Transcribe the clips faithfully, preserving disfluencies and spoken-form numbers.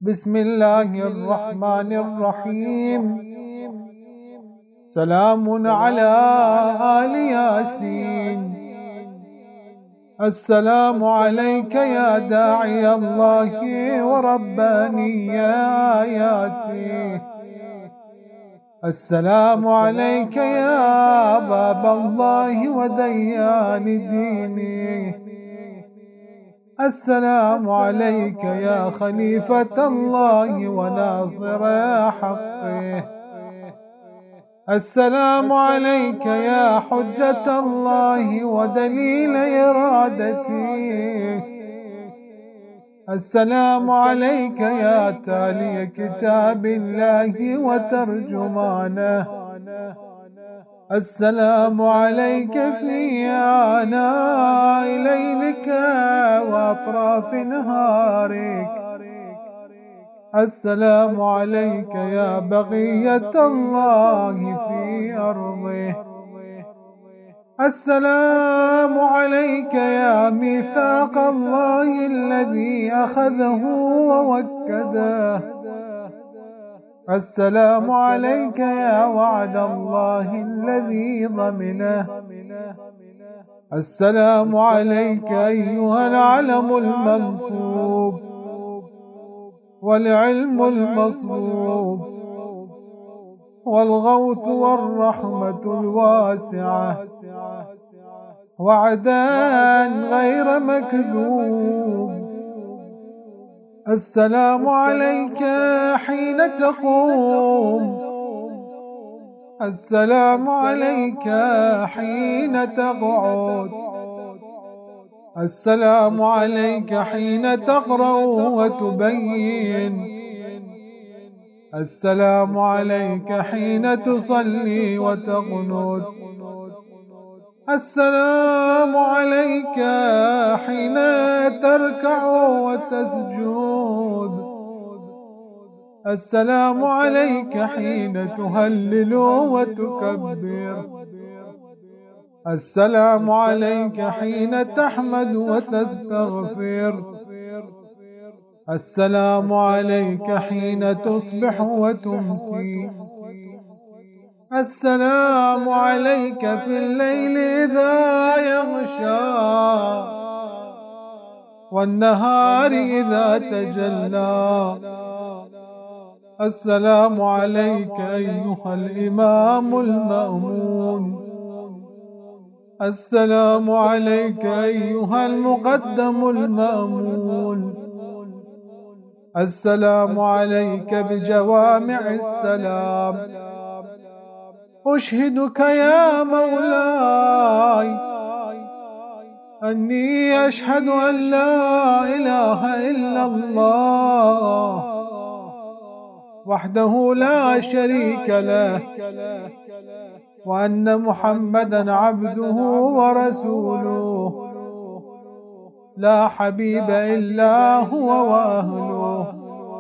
بسم الله الرحمن الرحيم. سلام على آل ياسين. السلام عليك يا داعي الله ورباني آياته. السلام عليك يا باب الله وديان ديني. السلام عليك يا خليفة الله وناصر حقه. السلام عليك يا حجة الله ودليل إرادته. السلام عليك يا تالي كتاب الله وترجمانه. السلام عليك في آناء ليلك وأطراف نهارك. السلام عليك يا بقية الله في أرضه. السلام عليك يا ميثاق الله الذي أخذه ووكده. السلام عليك يا وعد الله الذي ضمنه. السلام عليك أيها العلم المنصوب والعلم المصبوب والغوث والرحمة الواسعة وعدان غير مكذوب. السلام عليك حين تقوم. السلام عليك حين تقعد. السلام عليك حين تقرأ وتبين. السلام عليك حين تصلي وتقنت. السلام عليك حين تركع وتسجد. السلام عليك حين تهلل وتكبر. السلام عليك حين تحمد وتستغفر. السلام عليك حين تصبح وتمسي. السلام عليك في الليل إذا يغشى والنهار إذا تجلى. السلام عليك أيها الإمام المأمون. السلام عليك أيها المقدم المأمون. السلام عليك بجوامع السلام. أشهدك يا مولاي أني أشهد أن لا إله إلا الله وحده لا شريك له، وأن محمدا عبده ورسوله لا حبيب إلا هو وأهله.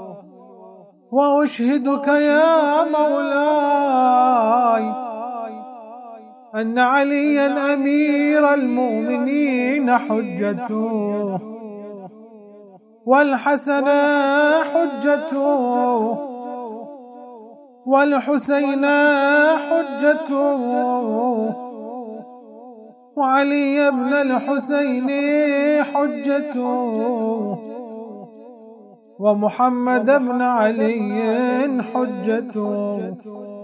وأشهدك يا مولاي أن عليا أمير المؤمنين حجته، والحسن حجته، والحسين حجته، وعلي بن الحسين حجته، ومحمد بن علي حجته،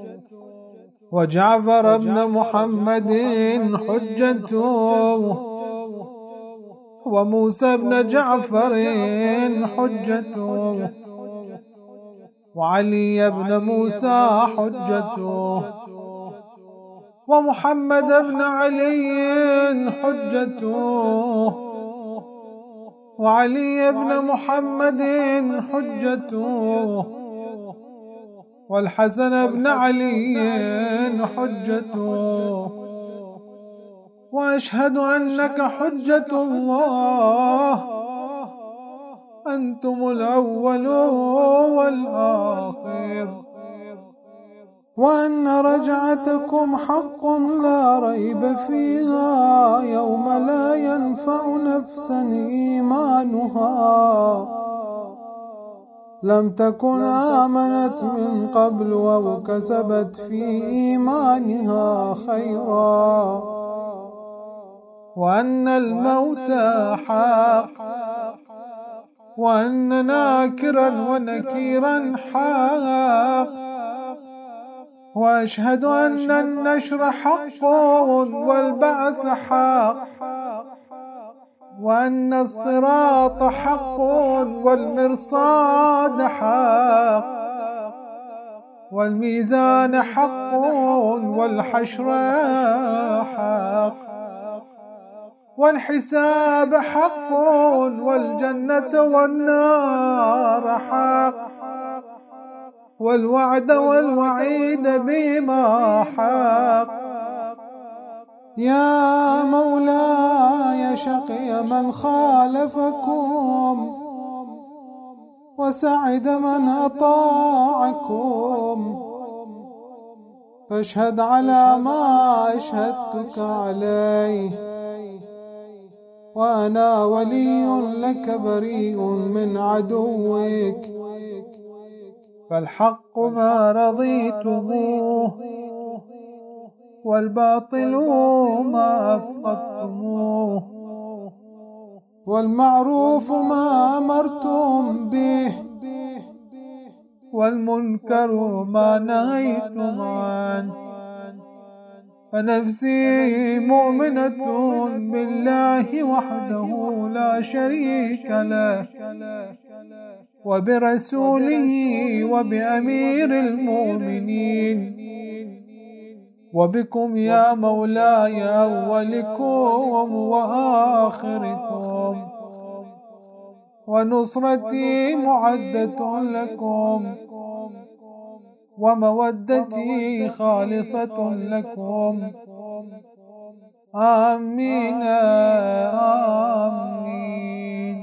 وجعفر بن محمد حجته، وموسى بن جعفر حجته، وعلي بن موسى حجته، ومحمد بن علي حجته، وعلي بن محمد حجته، والحسن بن علي حجته. وأشهد أنك حجة الله، أنتم الأول والآخر، وأن رجعتكم حق لا ريب فيها يوم لا ينفع نفسا إيمانها لم تكن آمنت من قبل أو كسبت في إيمانها خيرا، وأن الموت حق، وأن ناكرا ونكيرا حق، وأشهد أن النشر حق والبعث حق، وأن الصراط حق والمرصاد حق، والميزان حق والحشر حق، والحساب حق والجنة والنار حق، والوعد والوعيد بما حق. يا مولاي شقي من خالفكم وسعد من أطاعكم، فاشهد على ما أشهدتك عليه، وأنا ولي لك بريء من عدوك. فالحق ما رضيتموه، والباطل ما أسقطتموه، والمعروف ما أمرتم به، والمنكر ما نهيتم عنه. فنفسي مؤمنة بالله وحده لا شريك له، وبرسوله وبأمير المؤمنين، وبكم يا مولاي أولكم وآخركم، ونصرتي معدة لكم، ومودتي خالصة لكم. آمين آمين.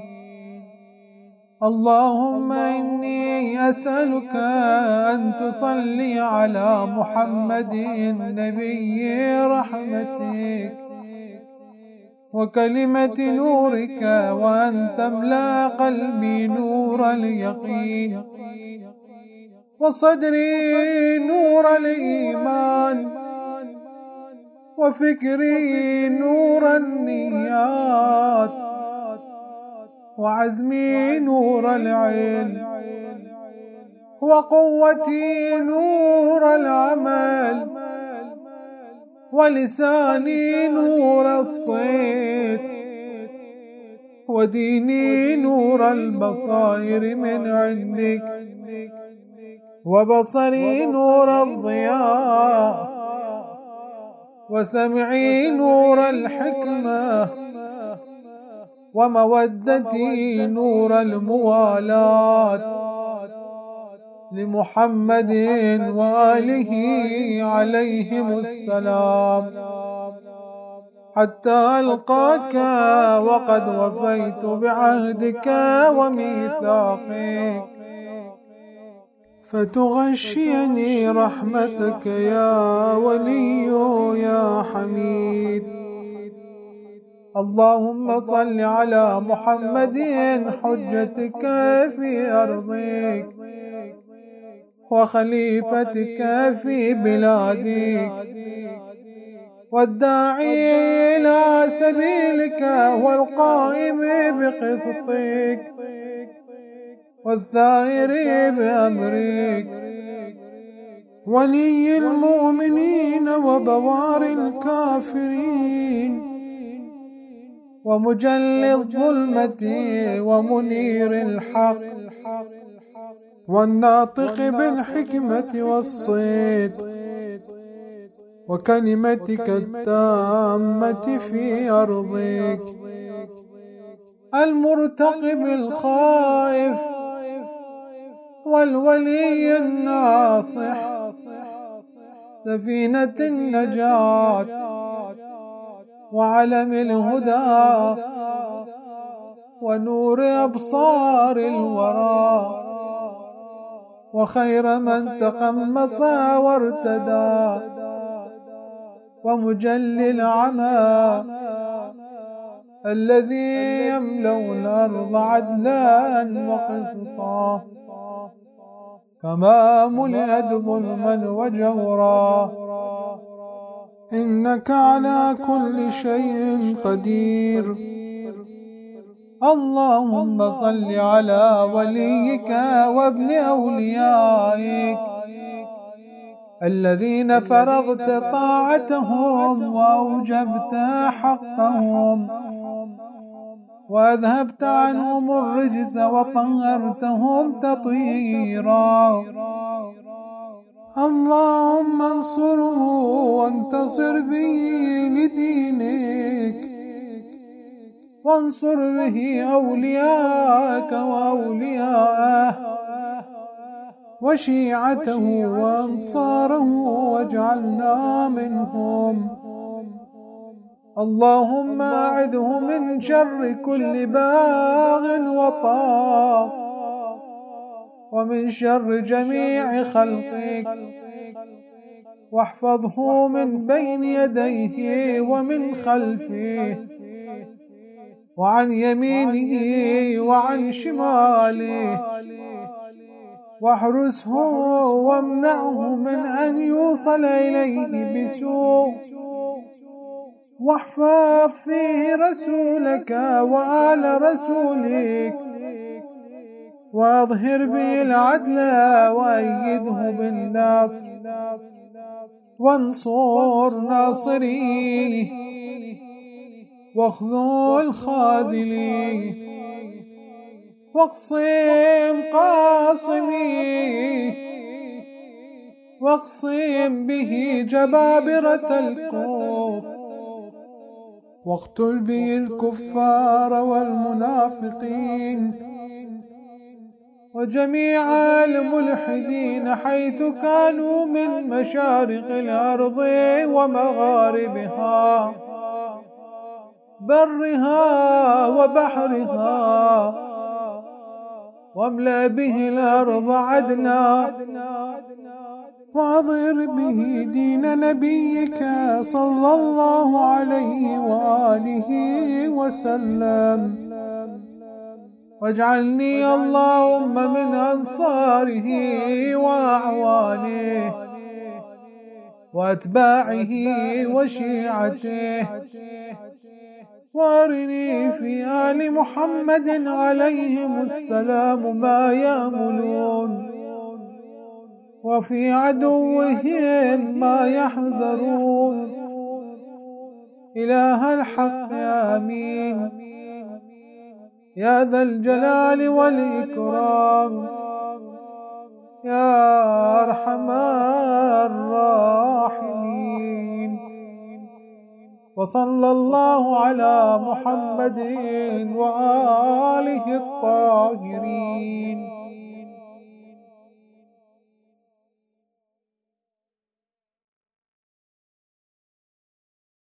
اللهم إني أسألك أن تصلي على محمد نبي رحمتك وكلمة نورك، وأن تملأ قلبي نور اليقين، وصدري نور الإيمان، وفكري نور النيات، وعزمي نور العلم، وقوتي نور العمل، ولساني نور الصيت، وديني نور البصائر من عندك، وبصري نور الضياء، وسمعي نور الحكمة، ومودتي نور الموالاة لمحمد وآله عليهم السلام، حتى ألقاك وقد وفيت بعهدك وميثاقك، فتغشيني رحمتك يا ولي يا حميد. اللهم صل على محمد حجتك في أرضك، وخليفتك في بلادك، والداعي إلى سبيلك، والقائم بقسطك، والثائر بأمرك، ولي المؤمنين وبوار الكافرين، ومجل الظلمة ومنير الحق، والناطق بالحكمة والصدق، وكلمتك التامة في أرضك، المرتقب الخائف، والولي الناصح، سفينة النجاة، وعلم الهدى، ونور أبصار الورى، وخير من تقمص وارتدى، ومجل العمى الذي يملأ الأرض عدلا وقسطا، كما ملئت ظلما وجورا. إنك على كل شيء قدير. اللهم صل على وليك وابن أوليائك الذين فرضت طاعتهم وأوجبت حقهم وأذهبت عنهم الرجس وطهرتهم تطهيرا. اللهم انصره وانتصر به لدينك، وانصر به أولياءك وأولياءه وشيعته وأنصاره واجعلنا منهم. اللهم أعده من شر كل باغ وطاغ ومن شر جميع خلقك، واحفظه من بين يديه ومن خلفه وعن يمينه وعن شماله، واحرسه وامنعه من أن يوصل إليه بسوء، واحفظ فيه رسولك وآل رسولك، واظهر به العدل وأيده بالنصر، وانصر ناصريه واخذل خاذليه، واقسم قاصميه، واقسم به جبابرة الكفر، واقتل به الكفار والمنافقين وجميع الملحدين حيث كانوا من مشارق الأرض ومغاربها، برها وبحرها، واملأ به الأرض عدلا، وأظهر به دين نبيك صلى الله عليه وآله وسلم. واجعلني اللهم من أنصاره وأعوانه وأتباعه وشيعته، وارني في آل محمد عليهم السلام ما يأملون، وفي عدوهم ما يحذرون. إله الحق آمين يا ذا الجلال والإكرام يا أرحم الراحمين. وصلى الله على محمد وآله الطاهرين.